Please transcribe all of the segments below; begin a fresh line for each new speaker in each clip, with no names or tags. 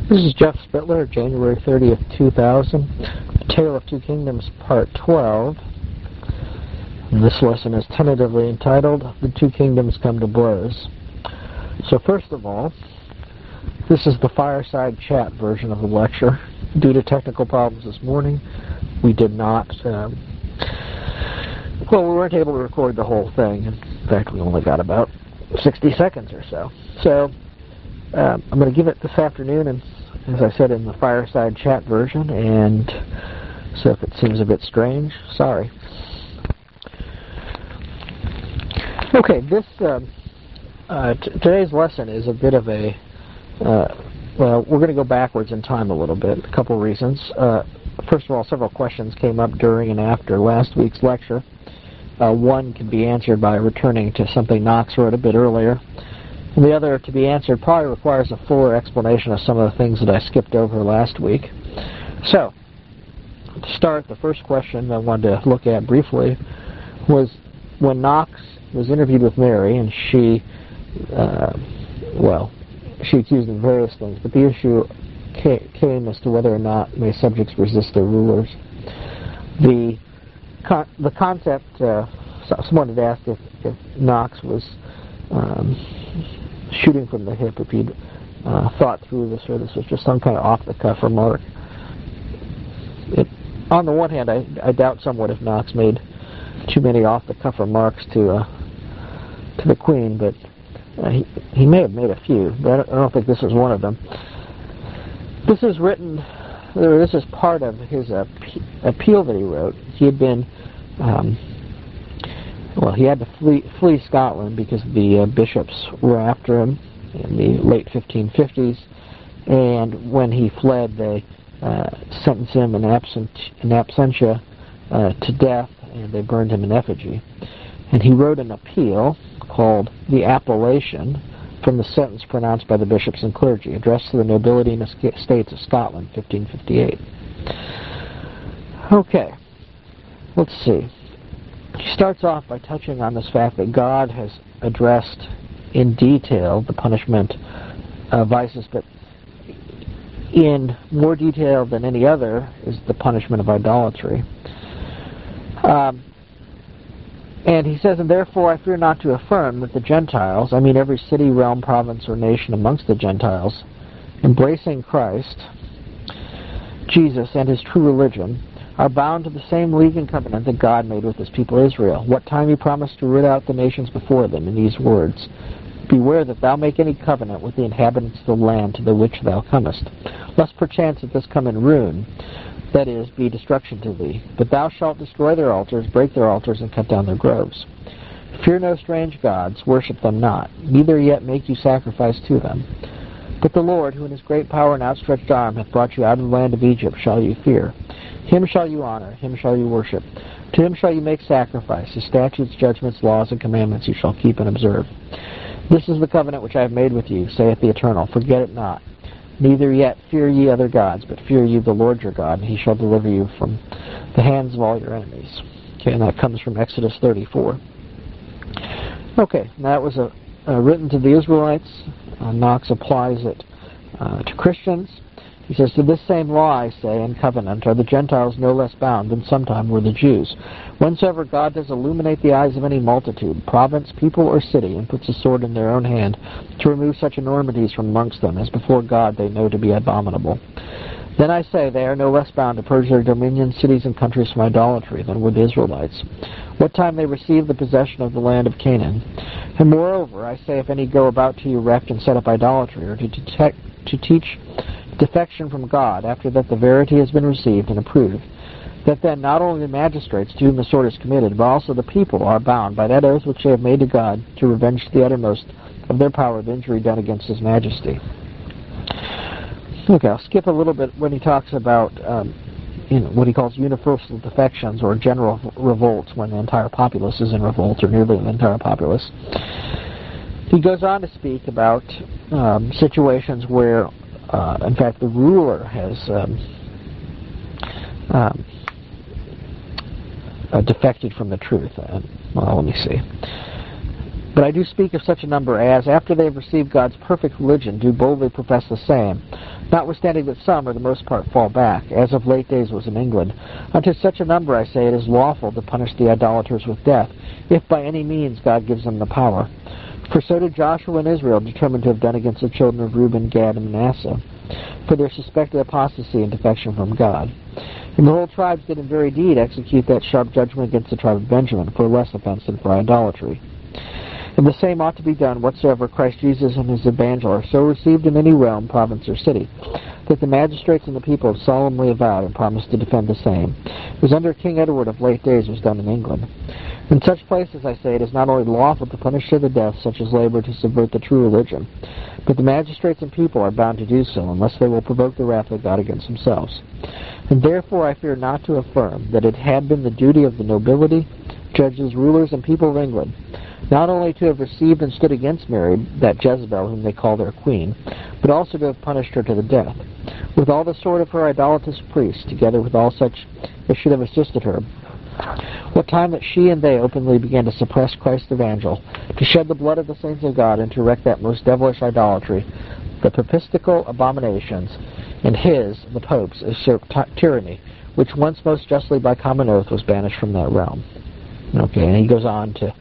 This is Jeff Spittler, January 30th, 2000. The Tale of Two Kingdoms, Part 12. And this lesson is tentatively entitled, The Two Kingdoms Come to Blows. So first of all, this is the fireside chat version of the lecture. Due to technical problems this morning, we did not, we weren't able to record the whole thing. In fact, we only got about 60 seconds or so. So, I'm going to give it this afternoon, and as I said, in the fireside chat version, and so if it seems a bit strange, sorry. Okay, this today's lesson is a bit of a, we're going to go backwards in time a little bit, a couple reasons. First of all, several questions came up during and after last week's lecture. One can be answered by returning to something Knox wrote a bit earlier. And the other, to be answered, probably requires a fuller explanation of some of the things that I skipped over last week. So, to start, the first question I wanted to look at briefly was when Knox was interviewed with Mary, and she accused him of various things, but the issue came as to whether or not may subjects resist their rulers. The concept, someone had asked if Knox was shooting from the hip, if he'd thought through this, or this was just some kind of off-the-cuff remark. On the one hand, I doubt somewhat if Knox made too many off-the-cuff remarks to the Queen, but he may have made a few, but I don't think this is one of them. This is written, this is part of his appeal that he wrote. He had been, he had to flee Scotland because the bishops were after him in the late 1550s, and when he fled, they sentenced him in absentia to death, and they burned him in effigy. And he wrote an appeal called The Appellation from the sentence pronounced by the bishops and clergy, addressed to the nobility and estates of Scotland, 1558. Okay, let's see. He starts off by touching on this fact that God has addressed in detail the punishment of vices, but in more detail than any other is the punishment of idolatry. And he says, and therefore I fear not to affirm that the Gentiles, I mean every city, realm, province, or nation amongst the Gentiles, embracing Christ, Jesus, and his true religion, are bound to the same league and covenant that God made with his people Israel. What time he promised to root out the nations before them in these words, beware that thou make any covenant with the inhabitants of the land to the which thou comest, lest perchance that this come in ruin, that is, be destruction to thee. But thou shalt destroy their altars, break their altars, and cut down their groves. Fear no strange gods, worship them not, neither yet make you sacrifice to them. But the Lord, who in his great power and outstretched arm hath brought you out of the land of Egypt, shall you fear. Him shall you honor, him shall you worship. To him shall you make sacrifice. His statutes, judgments, laws, and commandments you shall keep and observe. This is the covenant which I have made with you, saith the Eternal. Forget it not. Neither yet fear ye other gods, but fear ye the Lord your God, and he shall deliver you from the hands of all your enemies. Okay, and that comes from Exodus 34. Okay, that was written to the Israelites. Knox applies it to Christians. He says, to this same law, I say, and covenant, are the Gentiles no less bound than sometime were the Jews. Whensoever God does illuminate the eyes of any multitude, province, people, or city, and puts a sword in their own hand, to remove such enormities from amongst them, as before God they know to be abominable. Then I say, they are no less bound to purge their dominions, cities, and countries from idolatry than were the Israelites, what time they received the possession of the land of Canaan. And moreover, I say, if any go about to erect and set up idolatry, or to teach defection from God, after that the verity has been received and approved, that then not only the magistrates to whom the sword is committed, but also the people are bound by that oath which they have made to God to revenge to the uttermost of their power the injury done against his majesty. Okay, I'll skip a little bit when he talks about what he calls universal defections or general revolts, when the entire populace is in revolt, or nearly the entire populace. He goes on to speak about situations where in fact, the ruler has defected from the truth. Let me see. But I do speak of such a number as, after they have received God's perfect religion, do boldly profess the same, notwithstanding that some, or the most part, fall back, as of late days was in England. Unto such a number, I say, it is lawful to punish the idolaters with death, if by any means God gives them the power. For so did Joshua and Israel determine to have done against the children of Reuben, Gad, and Manasseh, for their suspected apostasy and defection from God. And the whole tribes did in very deed execute that sharp judgment against the tribe of Benjamin, for a less offense than for idolatry. And the same ought to be done whatsoever Christ Jesus and his evangel are so received in any realm, province, or city, that the magistrates and the people have solemnly avowed and promised to defend the same, as under King Edward of late days was done in England. In such places, I say, it is not only lawful to punish to the death such as labor to subvert the true religion, but the magistrates and people are bound to do so, unless they will provoke the wrath of God against themselves. And therefore I fear not to affirm that it had been the duty of the nobility, judges, rulers, and people of England, not only to have received and stood against Mary, that Jezebel whom they call their queen, but also to have punished her to the death, with all the sword of her idolatrous priests, together with all such as should have assisted her, what time that she and they openly began to suppress Christ's evangel, to shed the blood of the saints of God, and to erect that most devilish idolatry, the papistical abominations, and his, the Pope's, usurped tyranny, which once most justly by common oath was banished from that realm. Okay, and he goes on to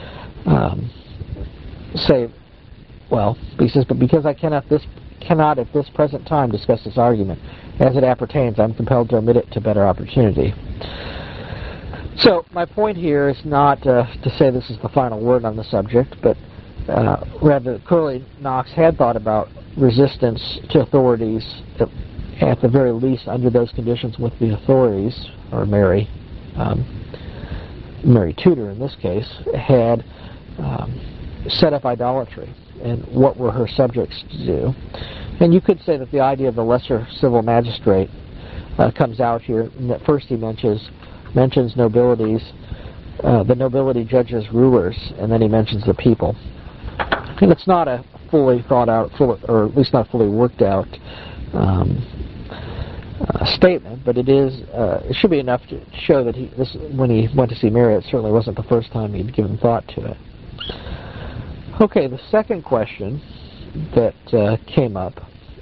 say, well, he says, but because I cannot at this present time discuss this argument as it appertains, I'm compelled to omit it to better opportunity. So my point here is not to say this is the final word on the subject, but rather clearly Knox had thought about resistance to authorities, at the very least under those conditions with the authorities, or Mary Tudor in this case, had set up idolatry, and what were her subjects to do. And you could say that the idea of the lesser civil magistrate comes out here, and that first he mentions nobilities, the nobility, judges, rulers, and then he mentions the people. And it's not a fully thought out, or at least not fully worked out statement, but it is. It should be enough to show that when he went to see Mary, it certainly wasn't the first time he'd given thought to it. Okay, the second question that came up,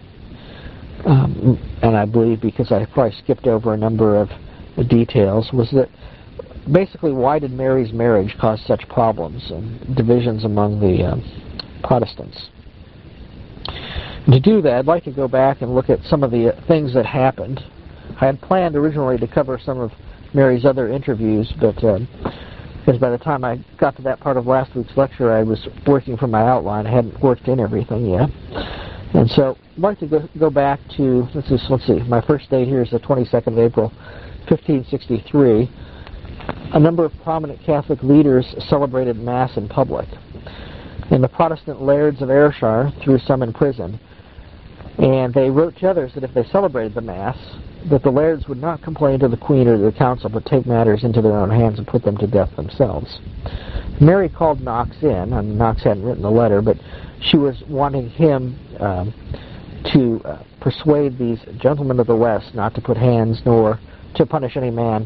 and I believe because I probably skipped over a number of details, was that basically why did Mary's marriage cause such problems and divisions among the Protestants? And to do that, I'd like to go back and look at some of the things that happened. I had planned originally to cover some of Mary's other interviews, but because by the time I got to that part of last week's lecture, I was working from my outline. I hadn't worked in everything yet. And so I'd like to go back to, let's see, my first date here is the 22nd of April, 1563. A number of prominent Catholic leaders celebrated Mass in public. And the Protestant lairds of Ayrshire threw some in prison. And they wrote to others that if they celebrated the Mass, that the lairds would not complain to the Queen or to the Council, but take matters into their own hands and put them to death themselves. Mary called Knox in, and Knox hadn't written the letter, but she was wanting him to persuade these gentlemen of the West not to put hands nor to punish any man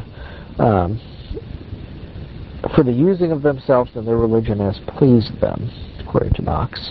for the using of themselves and their religion as pleased them, according to Knox.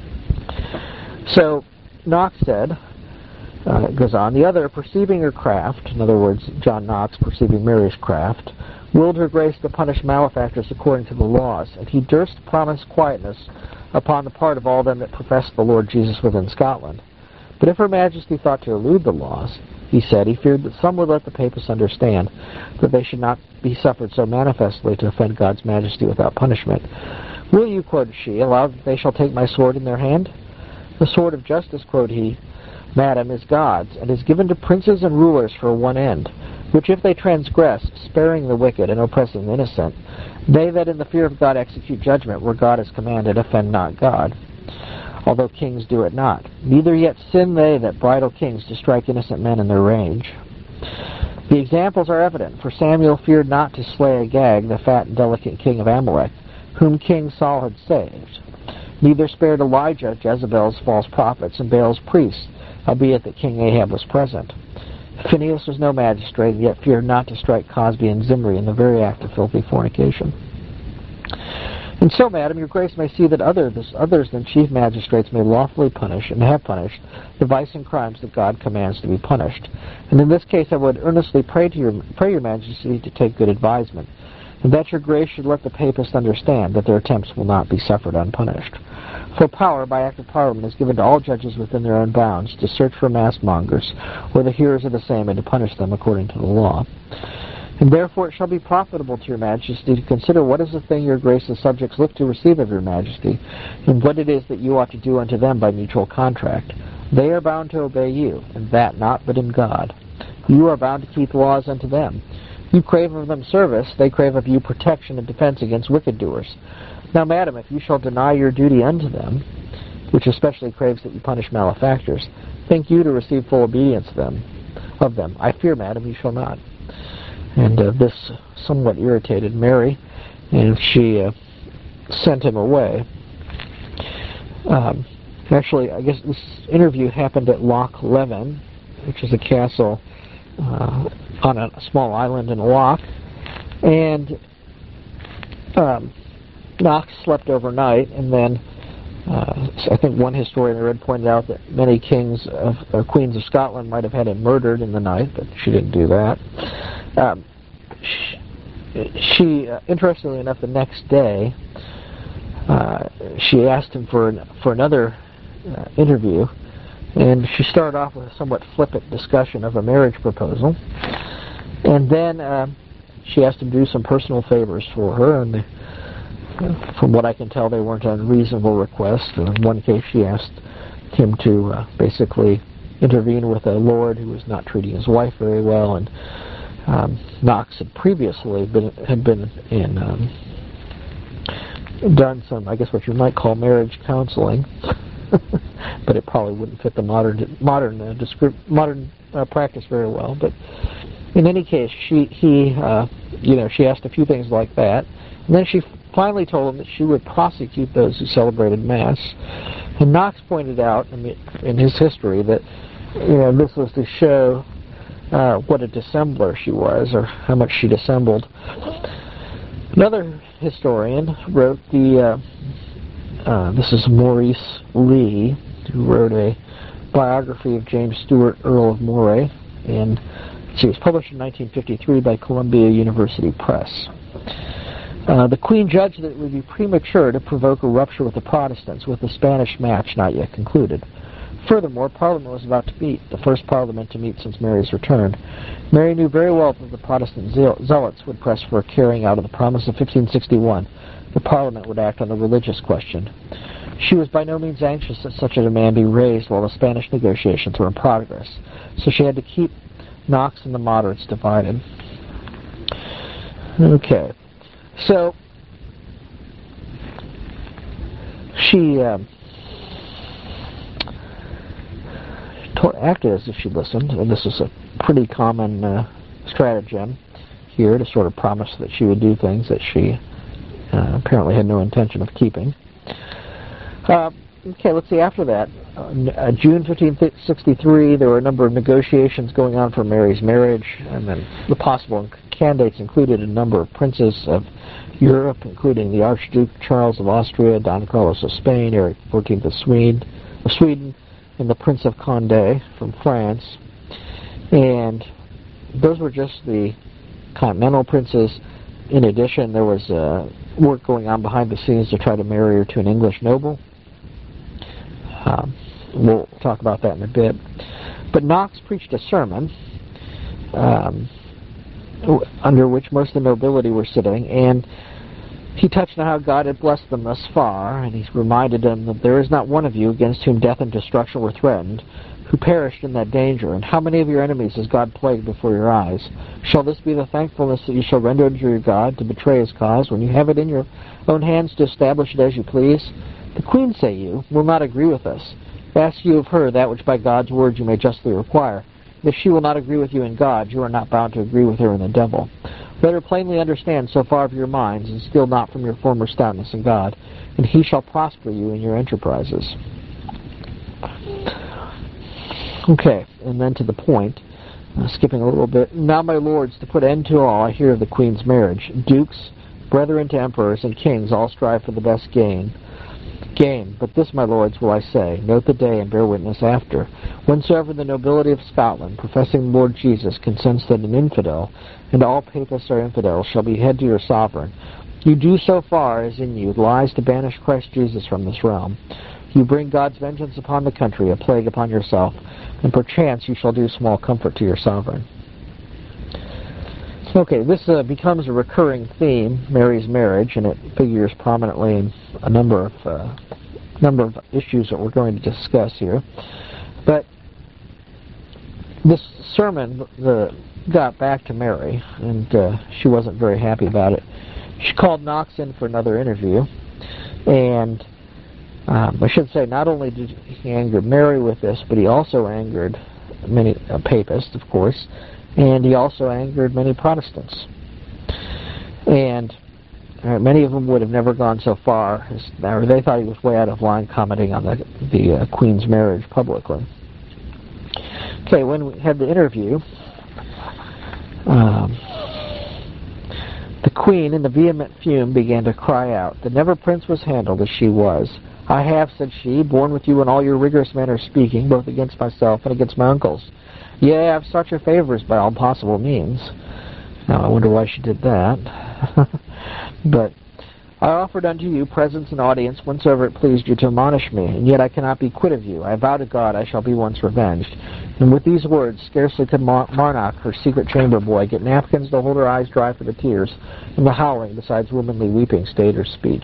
So Knox said, it goes on, the other, perceiving her craft, in other words, John Knox perceiving Mary's craft, willed her grace to punish malefactors according to the laws, and he durst promise quietness upon the part of all them that professed the Lord Jesus within Scotland. But if her Majesty thought to elude the laws, he said, he feared that some would let the papists understand that they should not be suffered so manifestly to offend God's majesty without punishment. Will you, quoted she, allow that they shall take my sword in their hand? The sword of justice, quoted he, Madam, is God's, and is given to princes and rulers for one end, which if they transgress, sparing the wicked and oppressing the innocent, they that in the fear of God execute judgment where God has commanded offend not God, although kings do it not. Neither yet sin they that bridle kings to strike innocent men in their range. The examples are evident, for Samuel feared not to slay Agag, the fat and delicate king of Amalek, whom King Saul had saved. Neither spared Elijah Jezebel's false prophets and Baal's priests, albeit that King Ahab was present. Phinehas was no magistrate, yet feared not to strike Cosby and Zimri in the very act of filthy fornication. And so, madam, your grace may see that others than chief magistrates may lawfully punish, and have punished, the vice and crimes that God commands to be punished. And in this case I would earnestly pray your majesty to take good advisement, and that your grace should let the papists understand that their attempts will not be suffered unpunished. For power, by act of Parliament, is given to all judges within their own bounds to search for mass-mongers, or the hearers of the same, and to punish them according to the law. And therefore it shall be profitable to your majesty to consider what is the thing your grace's subjects look to receive of your majesty, and what it is that you ought to do unto them by mutual contract. They are bound to obey you, and that not but in God. You are bound to keep laws unto them. You crave of them service, they crave of you protection and defense against wicked doers. Now, madam, if you shall deny your duty unto them, which especially craves that you punish malefactors, think you to receive full obedience of them. I fear, madam, you shall not. And this somewhat irritated Mary, and she sent him away. Actually, I guess this interview happened at Loch Leven, which is a castle on a small island in a loch. And Knox slept overnight, and then I think one historian I read pointed out that many kings or queens of Scotland might have had him murdered in the night, but she didn't do that. She interestingly enough, the next day, she asked him for another interview, and she started off with a somewhat flippant discussion of a marriage proposal, and then she asked him to do some personal favors for her, and from what I can tell, they weren't unreasonable requests. In one case, she asked him to basically intervene with a lord who was not treating his wife very well, and Knox had previously been done some, I guess, what you might call marriage counseling, but it probably wouldn't fit the modern practice very well. But in any case, she asked a few things like that, and then she finally told him that she would prosecute those who celebrated Mass. And Knox pointed out in his history that this was to show what a dissembler she was, or how much she dissembled. Another historian wrote this is Maurice Lee, who wrote a biography of James Stewart, Earl of Moray, and it was published in 1953 by Columbia University Press. The Queen judged that it would be premature to provoke a rupture with the Protestants, with the Spanish match not yet concluded. Furthermore, Parliament was about to meet, the first Parliament to meet since Mary's return. Mary knew very well that the Protestant zealots would press for a carrying out of the promise of 1561. The Parliament would act on the religious question. She was by no means anxious that such a demand be raised while the Spanish negotiations were in progress, so she had to keep Knox and the moderates divided. Okay. So, she acted as if she listened, and this is a pretty common stratagem here, to sort of promise that she would do things that she apparently had no intention of keeping. Okay, let's see, after that, June 1563, there were a number of negotiations going on for Mary's marriage, and then the possible candidates included a number of princes of Europe, including the Archduke Charles of Austria, Don Carlos of Spain, Eric XIV of Sweden, and the Prince of Condé from France. And those were just the continental princes. In addition, there was work going on behind the scenes to try to marry her to an English noble. We'll talk about that in a bit. But Knox preached a sermon under which most of the nobility were sitting, and he touched on how God had blessed them thus far, and he reminded them that there is not one of you against whom death and destruction were threatened, who perished in that danger. And how many of your enemies has God plagued before your eyes? Shall this be the thankfulness that you shall render unto your God, to betray his cause, when you have it in your own hands to establish it as you please? The Queen, say you, will not agree with us. Ask you of her that which by God's word you may justly require. If she will not agree with you in God, you are not bound to agree with her in the devil. Let her plainly understand so far of your minds, and still not from your former stoutness in God, and he shall prosper you in your enterprises. Okay, and then to the point, skipping a little bit. Now, my lords, to put end to all, I hear of the Queen's marriage. Dukes, Brethren to emperors and kings all strive for the best gain. But this, my lords, will I say, note the day and bear witness after. Whensoever the nobility of Scotland, professing the Lord Jesus, consents that an infidel, and all papists are infidels, shall be head to your sovereign, you do so far as in you lies to banish Christ Jesus from this realm. You bring God's vengeance upon the country, a plague upon yourself, and perchance you shall do small comfort to your sovereign. Okay, this becomes a recurring theme, Mary's marriage, and it figures prominently in a number of issues that we're going to discuss here. But this sermon got back to Mary, and she wasn't very happy about it. She called Knox in for another interview, and I should say, not only did he anger Mary with this, but he also angered many papists, of course, and he also angered many Protestants. And many of them would have never gone so far, or they thought he was way out of line commenting on the Queen's marriage publicly. Okay, when we had the interview, the Queen, in the vehement fume, began to cry out that never prince was handled as she was. I have, said she, borne with you in all your rigorous manner of speaking, both against myself and against my uncles. Yea, I have sought your favors by all possible means. Now, I wonder why she did that. But I offered unto you presence and audience whensoever it pleased you to admonish me, and yet I cannot be quit of you. I vow to God I shall be once revenged. And with these words, scarcely could Marnock, her secret chamber boy, get napkins to hold her eyes dry for the tears, and the howling, besides womanly weeping, stayed her speech.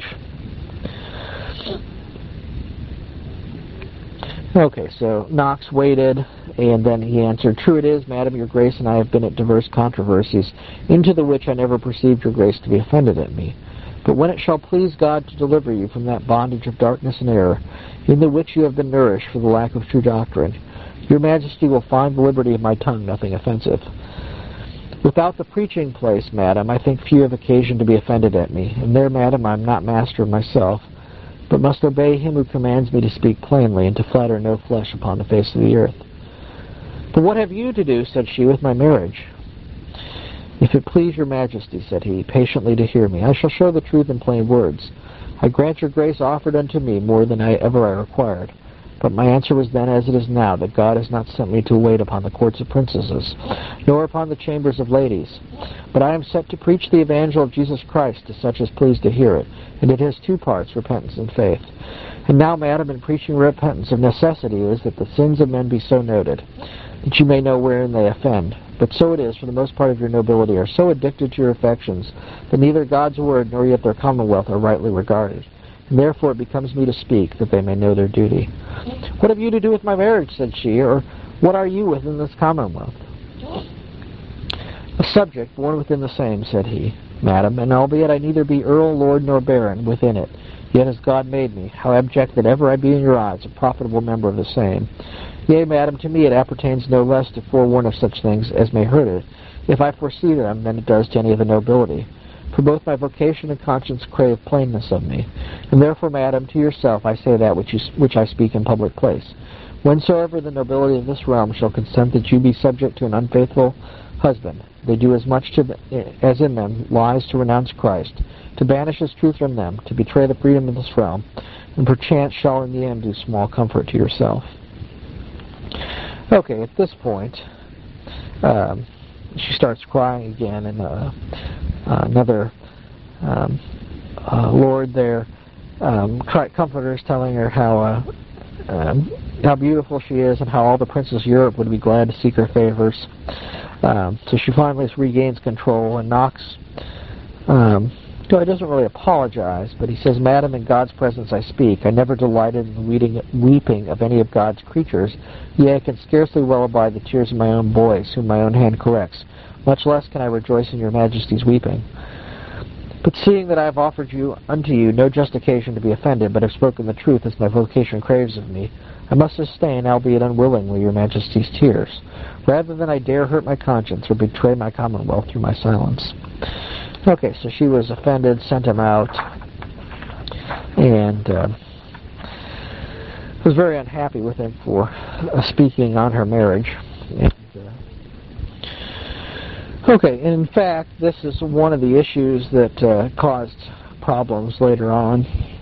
Okay, so Knox waited, and then he answered, True it is, madam, your grace and I have been at diverse controversies, into the which I never perceived your grace to be offended at me. But when it shall please God to deliver you from that bondage of darkness and error, in the which you have been nourished for the lack of true doctrine, your majesty will find the liberty of my tongue nothing offensive. Without the preaching place, madam, I think few have occasion to be offended at me, and there, madam, I am not master of myself, but must obey him who commands me to speak plainly, and to flatter no flesh upon the face of the earth. But what have you to do, said she, with my marriage? If it please your majesty, said he, patiently to hear me, I shall show the truth in plain words. I grant your grace offered unto me more than ever I required. But my answer was then as it is now, that God has not sent me to wait upon the courts of princesses, nor upon the chambers of ladies. But I am set to preach the evangel of Jesus Christ to such as please to hear it, and it has two parts, repentance and faith. And now, madam, in preaching repentance, of necessity is that the sins of men be so noted, that you may know wherein they offend. But so it is, for the most part of your nobility are so addicted to your affections, that neither God's word nor yet their commonwealth are rightly regarded. And therefore it becomes me to speak, that they may know their duty. What have you to do with my marriage, said she, or what are you within this commonwealth? A subject born within the same, said he, madam, and albeit I neither be earl, lord, nor baron within it, yet as God made me, how abject that ever I be in your eyes, a profitable member of the same. Yea, madam, to me it appertains no less to forewarn of such things as may hurt it, if I foresee them, than it does to any of the nobility. For both my vocation and conscience crave plainness of me. And therefore, madam, to yourself I say that which I speak in public place. Whensoever the nobility of this realm shall consent that you be subject to an unfaithful husband, they do as much as in them lies to renounce Christ, to banish his truth from them, to betray the freedom of this realm, and perchance shall in the end do small comfort to yourself. Okay, at this point, she starts crying again, and another lord there, comforter, is telling her how beautiful she is and how all the princes of Europe would be glad to seek her favors. So she finally regains control, and Knox he doesn't really apologize, but he says, Madam, in God's presence I speak. I never delighted in weeping of any of God's creatures, yea, I can scarcely well abide the tears of my own boys, whom my own hand corrects. Much less can I rejoice in your majesty's weeping. But seeing that I have offered unto you no just occasion to be offended, but have spoken the truth as my vocation craves of me, I must sustain, albeit unwillingly, your majesty's tears, rather than I dare hurt my conscience or betray my commonwealth through my silence. Okay, so she was offended, sent him out, and was very unhappy with him for speaking on her marriage. And, Okay, and in fact, this is one of the issues that caused problems later on.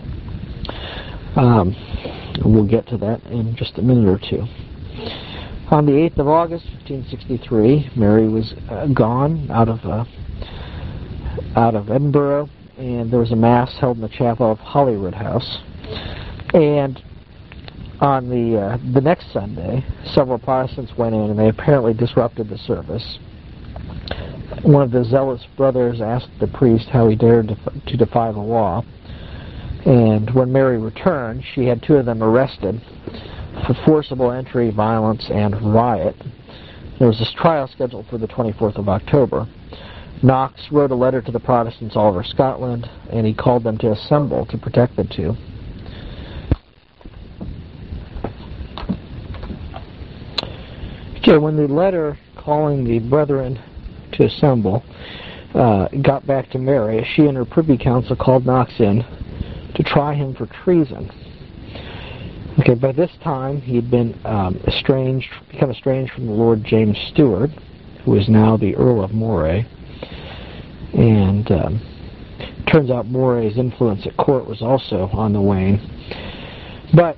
We'll get to that in just a minute or two. On the 8th of August, 1563, Mary was gone out of Edinburgh, and there was a mass held in the chapel of Holyrood House. And on the next Sunday, several Protestants went in, and they apparently disrupted the service. One of the zealous brothers asked the priest how he dared to defy the law, and when Mary returned, she had two of them arrested for forcible entry, violence, and riot. There was this trial scheduled for the 24th of October. Knox wrote a letter to the Protestants all over Scotland, and he called them to assemble to protect the two. Okay, when the letter calling the brethren to assemble got back to Mary, she and her privy council called Knox in to try him for treason. Okay, by this time he had become estranged from the Lord James Stuart, who is now the Earl of Moray, and turns out Moray's influence at court was also on the wane. But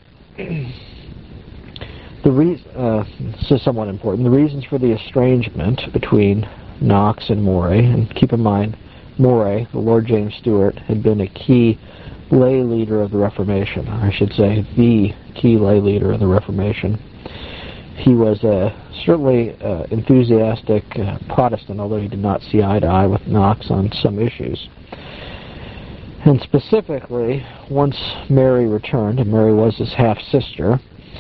this is somewhat important. The reasons for the estrangement between Knox and Moray, and keep in mind, Moray, the Lord James Stuart, had been a key lay leader of the Reformation. I should say, the key lay leader of the Reformation. He was certainly enthusiastic Protestant, although he did not see eye to eye with Knox on some issues. And specifically, once Mary returned, and Mary was his half-sister,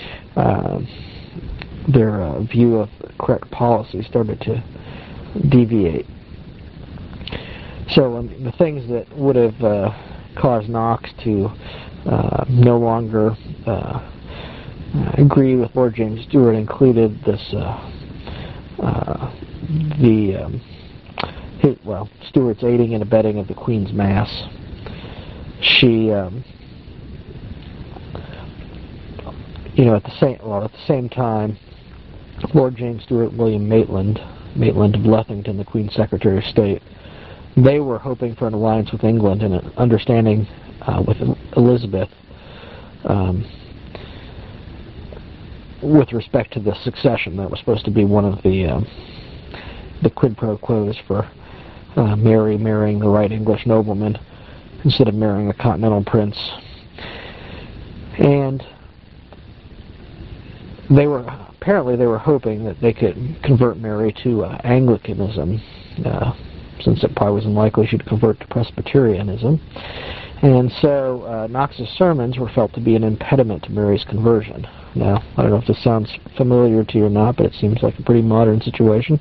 their view of the correct policy started to deviate. So the things that would have caused Knox to no longer agree with Lord James Stuart included this Stuart's aiding and abetting of the Queen's Mass. She at the same time, Lord James Stuart and William Maitland of Lethington, the Queen's Secretary of State, they were hoping for an alliance with England and an understanding with Elizabeth with respect to the succession. That was supposed to be one of the quid pro quos for Mary marrying the right English nobleman instead of marrying a continental prince. And they were hoping that they could convert Mary to Anglicanism, since it probably was unlikely she'd convert to Presbyterianism. And so Knox's sermons were felt to be an impediment to Mary's conversion. Now, I don't know if this sounds familiar to you or not, but it seems like a pretty modern situation.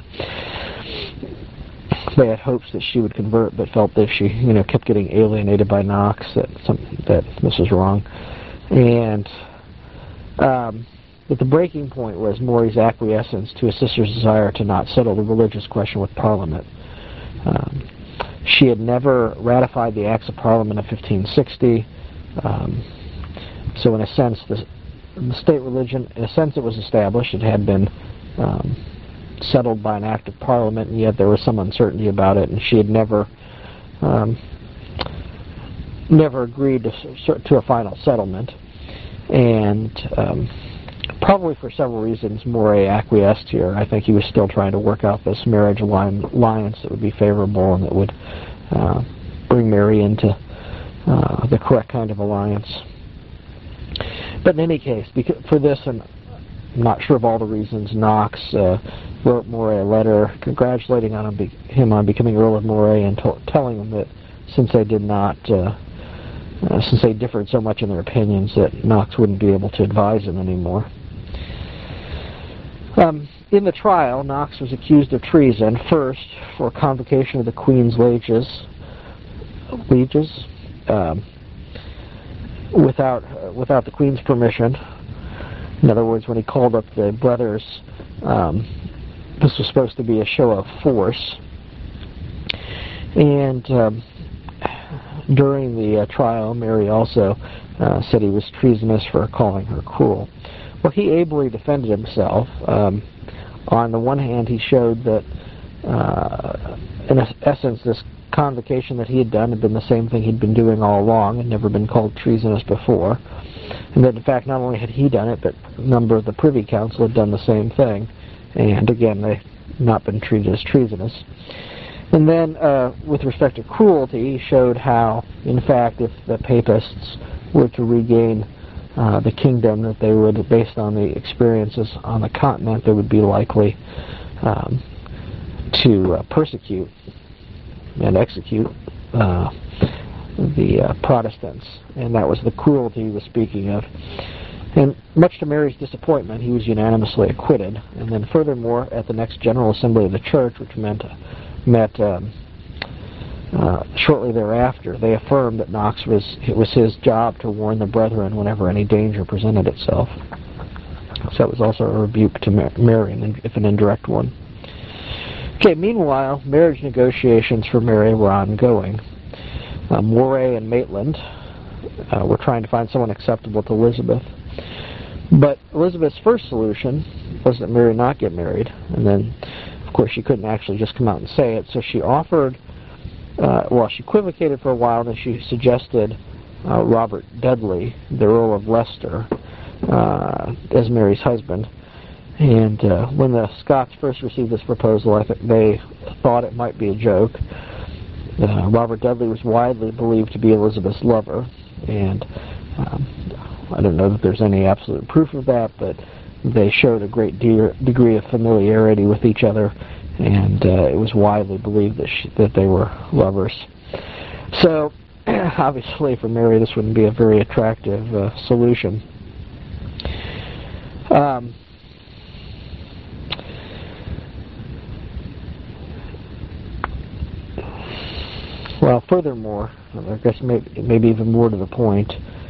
They had hopes that she would convert, but felt that if she, kept getting alienated by Knox, that this was wrong. And but the breaking point was Mory's acquiescence to his sister's desire to not settle the religious question with Parliament. She had never ratified the Acts of Parliament of 1560, so in a sense, the state religion, in a sense, it was established. It had been settled by an Act of Parliament, and yet there was some uncertainty about it, and she had never agreed to a final settlement. And probably for several reasons, Moray acquiesced here. I think he was still trying to work out this marriage alliance that would be favorable and that would bring Mary into the correct kind of alliance. But in any case, for this, and I'm not sure of all the reasons, Knox wrote Moray a letter congratulating him on becoming Earl of Moray and telling him that since they differed so much in their opinions, that Knox wouldn't be able to advise him anymore. In the trial, Knox was accused of treason, first for convocation of the Queen's lieges, without the Queen's permission. In other words, when he called up the brothers, this was supposed to be a show of force. And during the trial, Mary also said he was treasonous for calling her cruel. Well, he ably defended himself. On the one hand, he showed that in essence, this convocation that he had done had been the same thing he'd been doing all along and never been called treasonous before. And that, in fact, not only had he done it, but a number of the Privy Council had done the same thing. And again, they'd not been treated as treasonous. And then, with respect to cruelty, he showed how, in fact, if the Papists were to regain the kingdom, that they would, based on the experiences on the continent, they would be likely to persecute and execute the Protestants. And that was the cruelty he was speaking of. And much to Mary's disappointment, he was unanimously acquitted. And then furthermore, at the next General Assembly of the Church, which met shortly thereafter, they affirmed that it was his job to warn the brethren whenever any danger presented itself. So it was also a rebuke to Mary, if an indirect one. Okay, meanwhile, marriage negotiations for Mary were ongoing. Moray and Maitland were trying to find someone acceptable to Elizabeth. But Elizabeth's first solution was that Mary not get married. And then, of course, she couldn't actually just come out and say it. So she offered, she equivocated for a while, and then she suggested Robert Dudley, the Earl of Leicester, as Mary's husband. And when the Scots first received this proposal, I think they thought it might be a joke. Robert Dudley was widely believed to be Elizabeth's lover, and I don't know that there's any absolute proof of that, but they showed a great degree of familiarity with each other, and it was widely believed that they were lovers. So, obviously for Mary this wouldn't be a very attractive solution. Well, furthermore, I guess maybe even more to the point,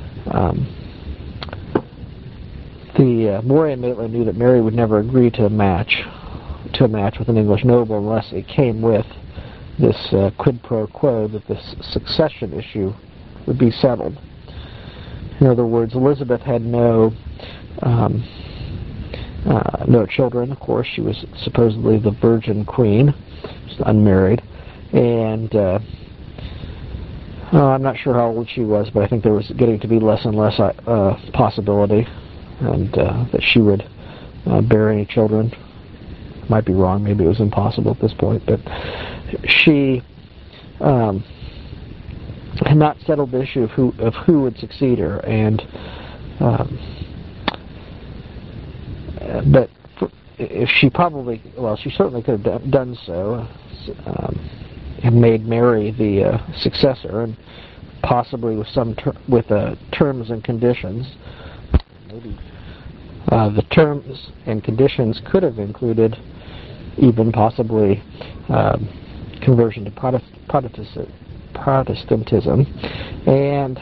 the Moray and Maitland knew that Mary would never agree to a match with an English noble unless it came with this quid pro quo that this succession issue would be settled. In other words, Elizabeth had no children. Of course, she was supposedly the Virgin Queen, just unmarried, and I'm not sure how old she was, but I think there was getting to be less and less possibility, and that she would bear any children. Might be wrong. Maybe it was impossible at this point, but she had not settled the issue of who would succeed her, and but if she she certainly could have done so, and made Mary the successor, and possibly with terms and conditions. Maybe the terms and conditions could have included even possibly conversion to Protestantism, and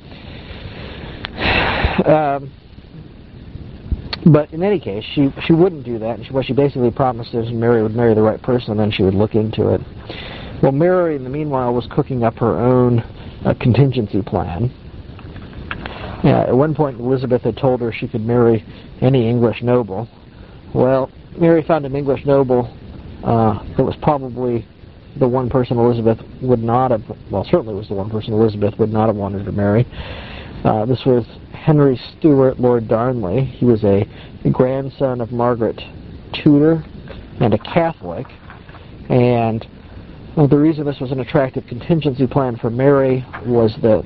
but in any case, she wouldn't do that. And she basically promised that Mary would marry the right person, and then she would look into it. Well, Mary, in the meanwhile, was cooking up her own contingency plan. At one point, Elizabeth had told her she could marry any English noble. Well, Mary found an English noble that was probably the one person Elizabeth would not have, certainly was the one person Elizabeth would not have wanted to marry. This was Henry Stuart, Lord Darnley. He was a grandson of Margaret Tudor and a Catholic. And the reason this was an attractive contingency plan for Mary was that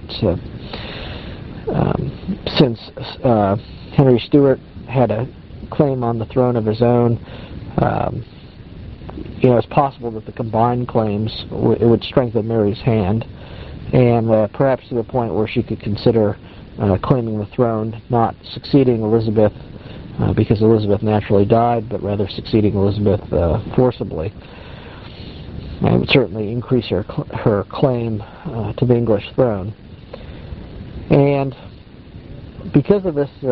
since Henry Stuart had a claim on the throne of his own, it's possible that the combined claims it would strengthen Mary's hand, and perhaps to the point where she could consider claiming the throne, not succeeding Elizabeth because Elizabeth naturally died, but rather succeeding Elizabeth forcibly. It would certainly increase her claim to the English throne. And because of this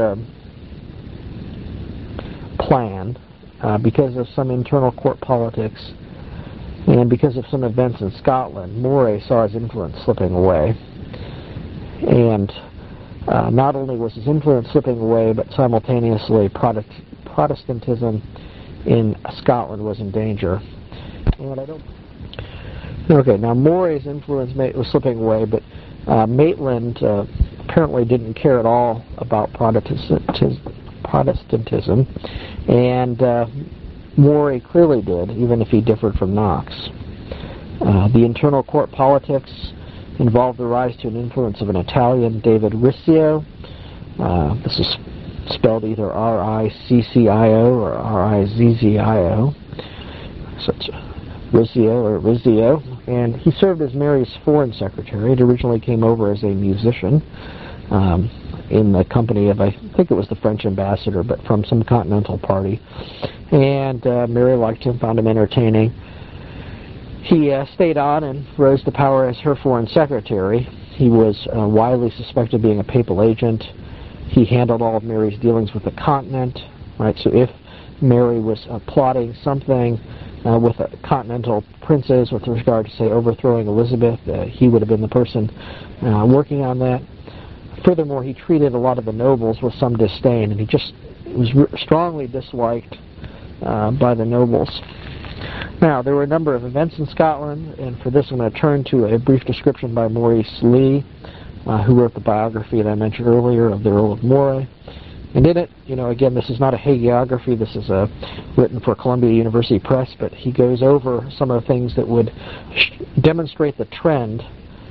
plan, because of some internal court politics, and because of some events in Scotland, Moray saw his influence slipping away. And not only was his influence slipping away, but simultaneously Protestantism in Scotland was in danger. And I don't... Okay, now Moray's influence was slipping away, but Maitland apparently didn't care at all about Protestantism, and Moray clearly did, even if he differed from Knox. The internal court politics involved the rise to an influence of an Italian, David Rizzio. This is spelled either R-I-C-C-I-O or R-I-Z-Z-I-O. So it's Rizzio, and he served as Mary's foreign secretary. It originally came over as a musician in the company of, I think it was the French ambassador, but from some continental party. And Mary liked him, found him entertaining. He stayed on and rose to power as her foreign secretary. He was widely suspected of being a papal agent. He handled all of Mary's dealings with the continent, right? So if Mary was plotting something with continental princes with regard to, say, overthrowing Elizabeth, he would have been the person working on that. Furthermore, he treated a lot of the nobles with some disdain, and he just was strongly disliked by the nobles. Now, there were a number of events in Scotland, and for this I'm going to turn to a brief description by Maurice Lee, who wrote the biography that I mentioned earlier of the Earl of Moray. And in it, again, this is not a hagiography, this is written for Columbia University Press, but he goes over some of the things that would demonstrate the trend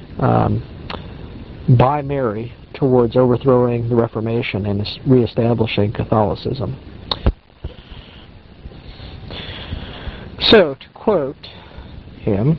by Mary towards overthrowing the Reformation and reestablishing Catholicism. So, to quote him,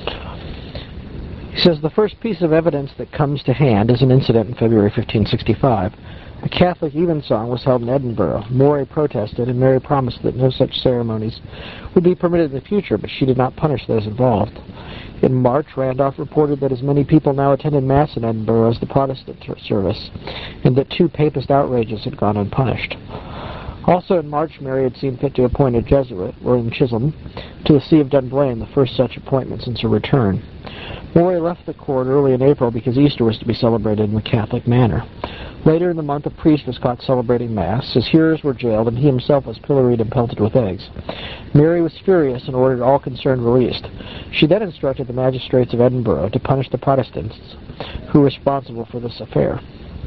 he says, "The first piece of evidence that comes to hand is an incident in February 1565. A Catholic evensong was held in Edinburgh. Moray protested, and Mary promised that no such ceremonies would be permitted in the future, but she did not punish those involved. In March, Randolph reported that as many people now attended Mass in Edinburgh as the Protestant service, and that 2 papist outrages had gone unpunished. Also in March, Mary had seen fit to appoint a Jesuit, William Chisholm, to the See of Dunblane, the first such appointment since her return. Moray left the court early in April because Easter was to be celebrated in the Catholic manner. Later in the month, a priest was caught celebrating Mass. His hearers were jailed, and he himself was pilloried and pelted with eggs. Mary was furious and ordered all concerned released. She then instructed the magistrates of Edinburgh to punish the Protestants who were responsible for this affair."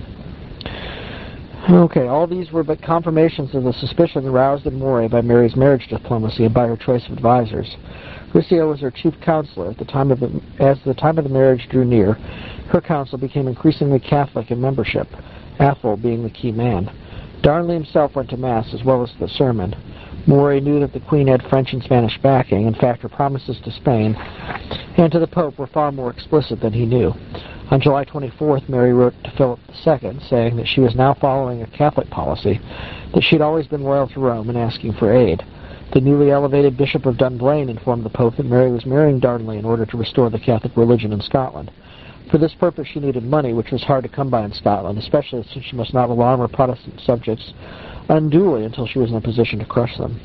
Okay, all these were but confirmations of the suspicion aroused in Moray by Mary's marriage diplomacy and by her choice of advisors. Rizzio was her chief counselor. As the time of the marriage drew near, her council became increasingly Catholic in membership, Athol being the key man. Darnley himself went to Mass as well as the sermon. Moray knew that the Queen had French and Spanish backing. In fact, her promises to Spain and to the Pope were far more explicit than he knew. On July 24th, Mary wrote to Philip II, saying that she was now following a Catholic policy, that she had always been loyal to Rome and asking for aid. The newly elevated Bishop of Dunblane informed the Pope that Mary was marrying Darnley in order to restore the Catholic religion in Scotland. For this purpose she needed money, which was hard to come by in Scotland, especially since she must not alarm her Protestant subjects unduly until she was in a position to crush them.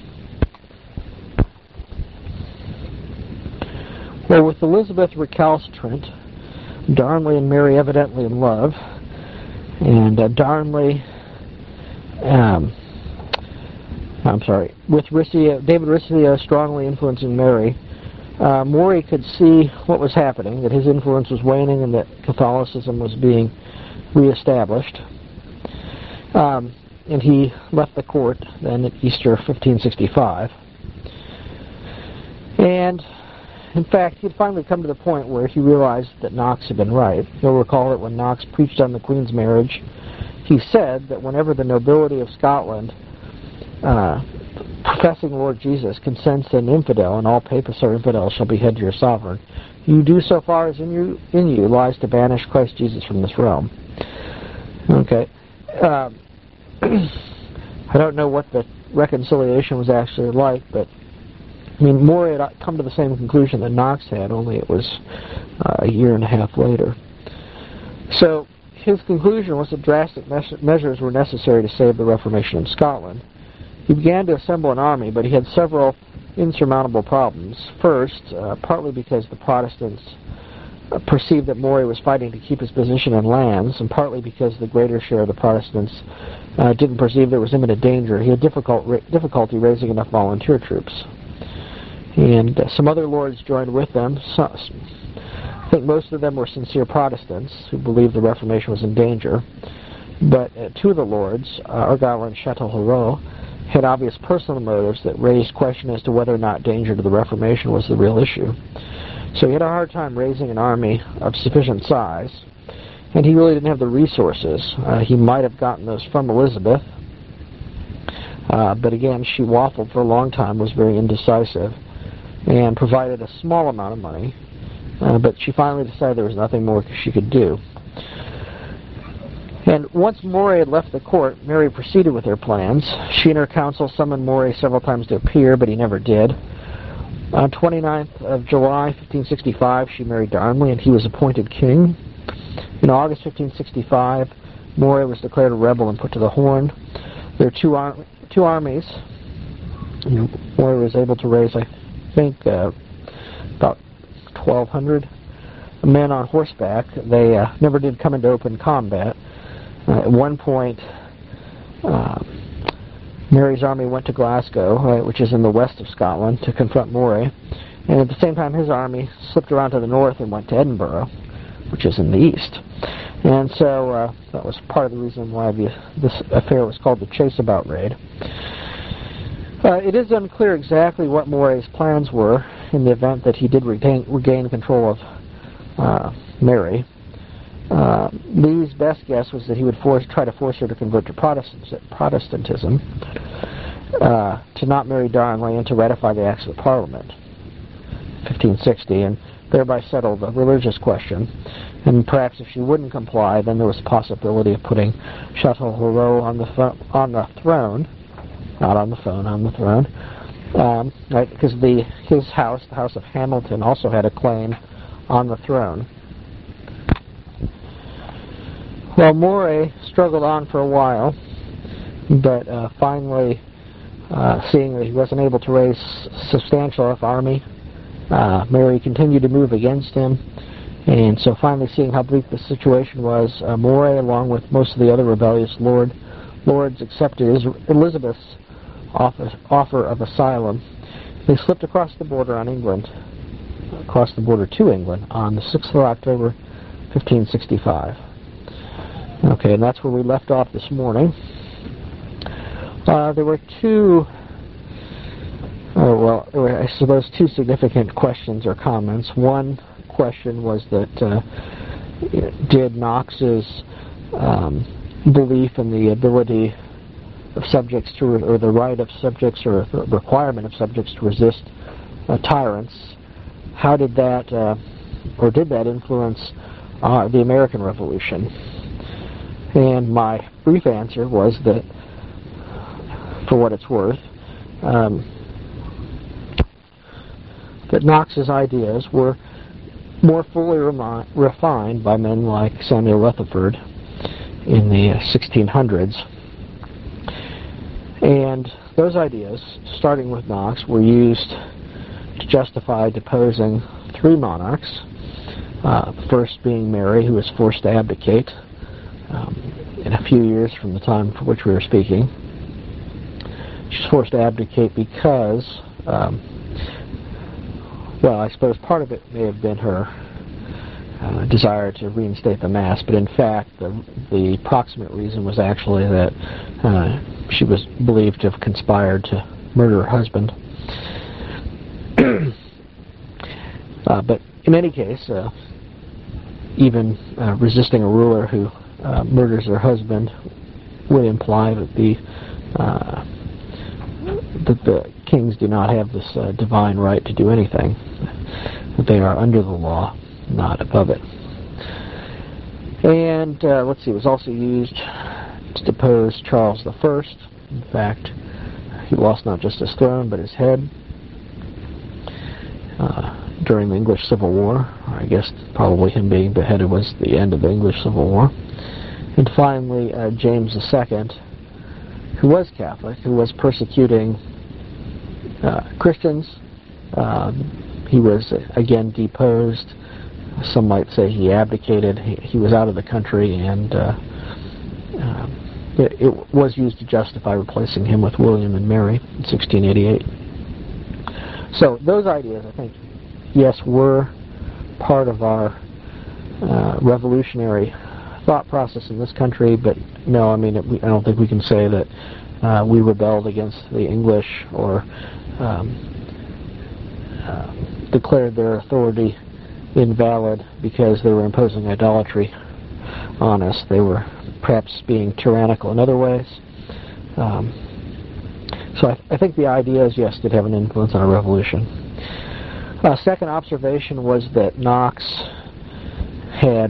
Well, with Elizabeth recalcitrant, Darnley and Mary evidently in love, and with David Rizzio strongly influencing Mary, Moray could see what was happening, that his influence was waning and that Catholicism was being reestablished. And he left the court then at Easter 1565. And, in fact, he had finally come to the point where he realized that Knox had been right. You'll recall that when Knox preached on the Queen's marriage, he said that whenever the nobility of Scotland, professing Lord Jesus, consents to an infidel, and all papists or infidels shall behead your sovereign, you do so far as in you lies to banish Christ Jesus from this realm. Okay. I don't know what the reconciliation was actually like, but Moray had come to the same conclusion that Knox had, only it was a year and a half later. So his conclusion was that drastic measures were necessary to save the Reformation in Scotland. He began to assemble an army, but he had several insurmountable problems. First, partly because the Protestants perceived that Moray was fighting to keep his position in lands, and partly because the greater share of the Protestants didn't perceive there was imminent danger, he had difficulty raising enough volunteer troops. And some other lords joined with them. I think most of them were sincere Protestants who believed the Reformation was in danger. But two of the lords, Argyle and Châtellerault, had obvious personal motives that raised question as to whether or not danger to the Reformation was the real issue. So he had a hard time raising an army of sufficient size, and he really didn't have the resources. He might have gotten those from Elizabeth, but again, she waffled for a long time, was very indecisive, and provided a small amount of money, but she finally decided there was nothing more she could do. And once Moray had left the court, Mary proceeded with her plans. She and her council summoned Moray several times to appear, but he never did. On 29th of July, 1565, she married Darnley, and he was appointed king. In August 1565, Moray was declared a rebel and put to the Horn. There were two armies. Moray was able to raise, I think, about 1,200 men on horseback. They never did come into open combat. At one point, Mary's army went to Glasgow, which is in the west of Scotland, to confront Moray. And at the same time, his army slipped around to the north and went to Edinburgh, which is in the east. And so that was part of the reason why this affair was called the Chaseabout Raid. It is unclear exactly what Moray's plans were in the event that he did regain control of Mary. Lee's best guess was that he would try to force her to convert to Protestantism, to not marry Darnley, and to ratify the Acts of Parliament, 1560, and thereby settle the religious question. And perhaps if she wouldn't comply, then there was a possibility of putting Châtellerault on the throne, not on the phone, on the throne, right? Because his house, the House of Hamilton, also had a claim on the throne. Well, Moray struggled on for a while, but finally, seeing that he wasn't able to raise a substantial enough army, Mary continued to move against him, and so finally, seeing how bleak the situation was, Moray, along with most of the other rebellious lords, accepted Elizabeth's offer of asylum. They slipped across the border to England on the 6th of October, 1565. Okay, and that's where we left off this morning. There were two significant questions or comments. One question was that did Knox's belief in the ability of subjects to, or the right of subjects, or the requirement of subjects to resist tyrants, how did that, or did that influence the American Revolution? And my brief answer was that, for what it's worth, that Knox's ideas were more fully refined by men like Samuel Rutherford in the 1600s. And those ideas, starting with Knox, were used to justify deposing three monarchs, the first being Mary, who was forced to abdicate in a few years from the time for which we were speaking. She was forced to abdicate because, well, I suppose part of it may have been her desire to reinstate the Mass, but in fact the proximate reason was actually that she was believed to have conspired to murder her husband. But in any case, even resisting a ruler who murders their husband would imply that the kings do not have this divine right to do anything, that they are under the law, not above it. And let's see, it was also used to depose Charles I. In fact, he lost not just his throne but his head during the English Civil War. I guess probably him being beheaded was the end of the English Civil War. And finally, James II, who was Catholic, who was persecuting Christians. He was again deposed. Some might say he abdicated. He was out of the country, and it was used to justify replacing him with William and Mary in 1688. So those ideas, I think, yes, were part of our revolutionary thought process in this country, but no, I mean, I don't think we can say that we rebelled against the English or declared their authority invalid because they were imposing idolatry on us. They were perhaps being tyrannical in other ways. So I think the ideas, yes, did have an influence on our revolution. Second observation was that Knox had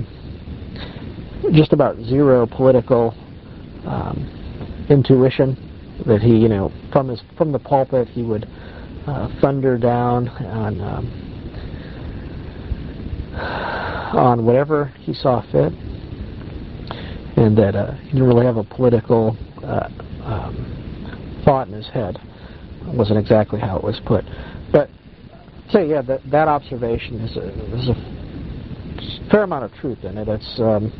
just about zero political intuition. That he, from the pulpit, he would thunder down on whatever he saw fit, and that he didn't really have a political thought in his head. It wasn't exactly how it was put, but yeah, that observation is a fair amount of truth in it. It's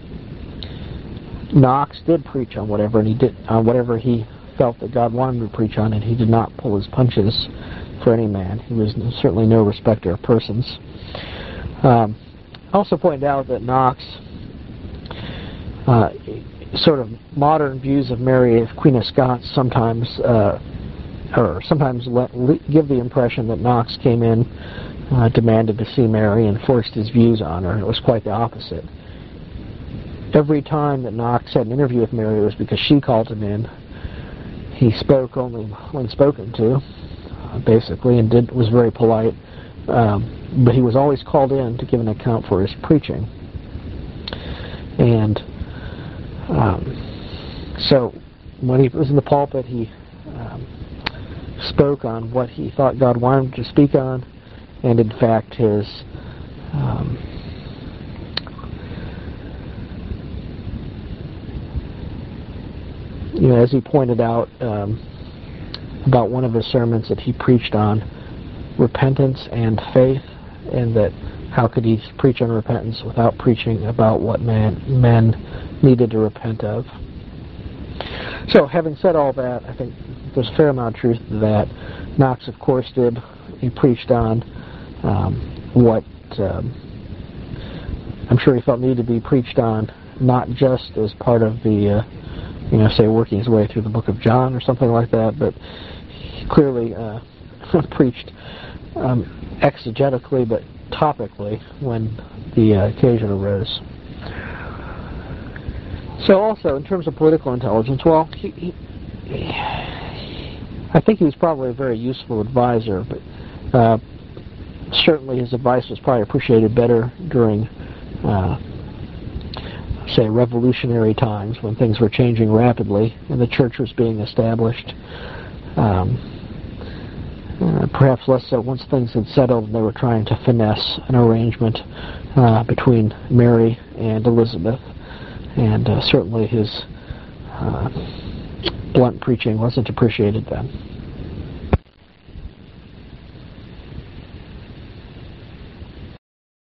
Knox did preach on whatever, and he did on whatever he felt that God wanted him to preach on, and he did not pull his punches for any man. He was certainly no respecter of persons. I also pointed out that Knox sort of modern views of Mary, Queen of Scots, sometimes give the impression that Knox came in, demanded to see Mary, and forced his views on her. It was quite the opposite. Every time that Knox had an interview with Mary, it was because she called him in. He spoke only when spoken to, basically, and was very polite. But he was always called in to give an account for his preaching. And so when he was in the pulpit, he spoke on what he thought God wanted him to speak on, and in fact his as he pointed out about one of his sermons, that he preached on repentance and faith, and that how could he preach on repentance without preaching about what men needed to repent of. So, having said all that, I think there's a fair amount of truth to that. Knox, of course, did. He preached on what I'm sure he felt needed to be preached on, not just as part of the, say, working his way through the book of John or something like that, but he clearly preached exegetically, but topically when the occasion arose. So also, in terms of political intelligence, well, I think he was probably a very useful advisor, but certainly his advice was probably appreciated better during, say, revolutionary times when things were changing rapidly and the church was being established. Perhaps less so once things had settled and they were trying to finesse an arrangement between Mary and Elizabeth. And certainly his blunt preaching wasn't appreciated then.